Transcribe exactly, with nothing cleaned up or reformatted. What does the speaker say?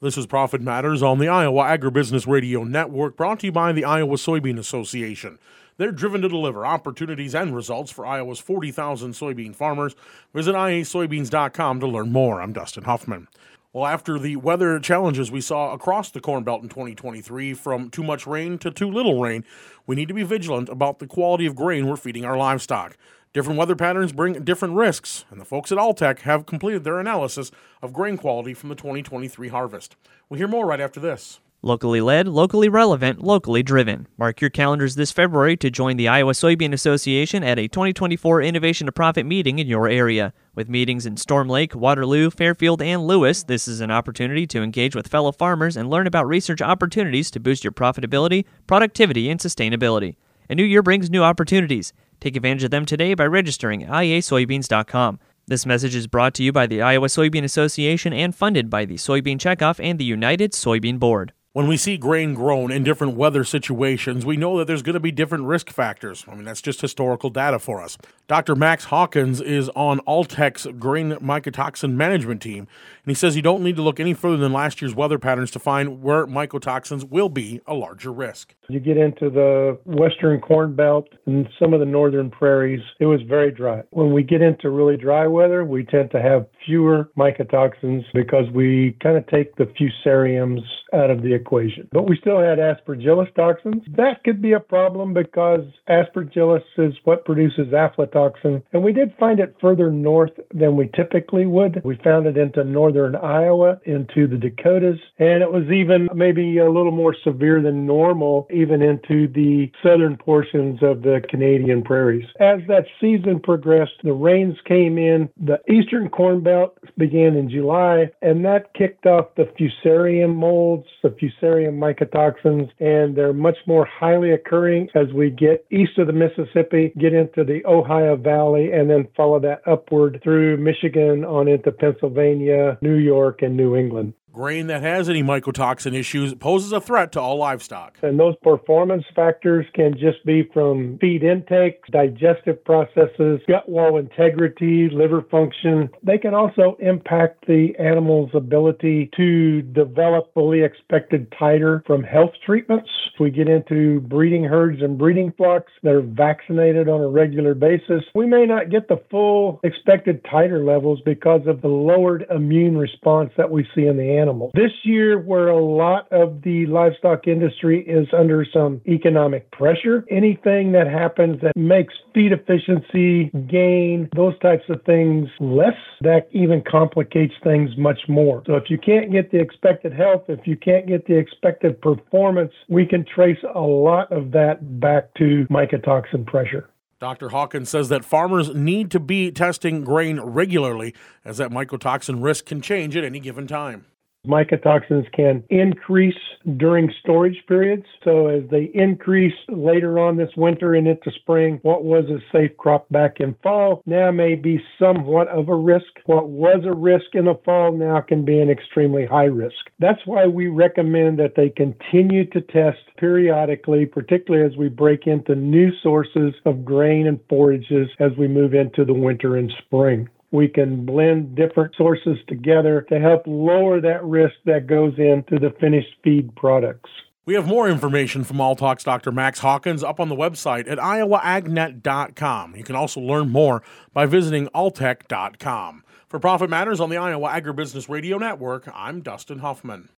This is Profit Matters on the Iowa Agribusiness Radio Network, brought to you by the Iowa Soybean Association. They're driven to deliver opportunities and results for Iowa's forty thousand soybean farmers. Visit I A soybeans dot com to learn more. I'm Dustin Huffman. Well, after the weather challenges we saw across the Corn Belt in twenty twenty-three, from too much rain to too little rain, we need to be vigilant about the quality of grain we're feeding our livestock. Different weather patterns bring different risks, and the folks at Alltech have completed their analysis of grain quality from the twenty twenty-three harvest. We'll hear more right after this. Locally led, locally relevant, locally driven. Mark your calendars this February to join the Iowa Soybean Association at a twenty twenty-four Innovation to Profit meeting in your area. With meetings in Storm Lake, Waterloo, Fairfield, and Lewis, this is an opportunity to engage with fellow farmers and learn about research opportunities to boost your profitability, productivity, and sustainability. A new year brings new opportunities. Take advantage of them today by registering at I A soybeans dot com. This message is brought to you by the Iowa Soybean Association and funded by the Soybean Checkoff and the United Soybean Board. When we see grain grown in different weather situations, we know that there's going to be different risk factors. I mean, that's just historical data for us. Doctor Max Hawkins is on Alltech's grain mycotoxin management team, and he says you don't need to look any further than last year's weather patterns to find where mycotoxins will be a larger risk. You get into the western Corn Belt and some of the northern prairies, it was very dry. When we get into really dry weather, we tend to have fewer mycotoxins because we kind of take the fusariums out of the equation. But we still had aspergillus toxins. That could be a problem because aspergillus is what produces aflatoxin, and we did find it further north than we typically would. We found it into northern Iowa, into the Dakotas, and it was even maybe a little more severe than normal, even into the southern portions of the Canadian prairies. As that season progressed, the rains came in. The eastern Corn Belt began in July, and that kicked off the fusarium molds, the fusarium mycotoxins, and they're much more highly occurring as we get east of the Mississippi, get into the Ohio Valley, and then follow that upward through Michigan on into Pennsylvania, New York, and New England. Grain that has any mycotoxin issues poses a threat to all livestock. And those performance factors can just be from feed intake, digestive processes, gut wall integrity, liver function. They can also impact the animal's ability to develop fully expected titer from health treatments. If we get into breeding herds and breeding flocks that are vaccinated on a regular basis, we may not get the full expected titer levels because of the lowered immune response that we see in the animal. Animals. This year, where a lot of the livestock industry is under some economic pressure, anything that happens that makes feed efficiency, gain, those types of things less, that even complicates things much more. So if you can't get the expected health, if you can't get the expected performance, we can trace a lot of that back to mycotoxin pressure. Doctor Hawkins says that farmers need to be testing grain regularly, as that mycotoxin risk can change at any given time. Mycotoxins can increase during storage periods. So as they increase later on this winter and into spring, what was a safe crop back in fall now may be somewhat of a risk. What was a risk in the fall now can be an extremely high risk. That's why we recommend that they continue to test periodically, particularly as we break into new sources of grain and forages as we move into the winter and spring. We can blend different sources together to help lower that risk that goes into the finished feed products. We have more information from Alltalk's Doctor Max Hawkins up on the website at iowa ag net dot com. You can also learn more by visiting alltech dot com. For Profit Matters on the Iowa Agribusiness Radio Network, I'm Dustin Huffman.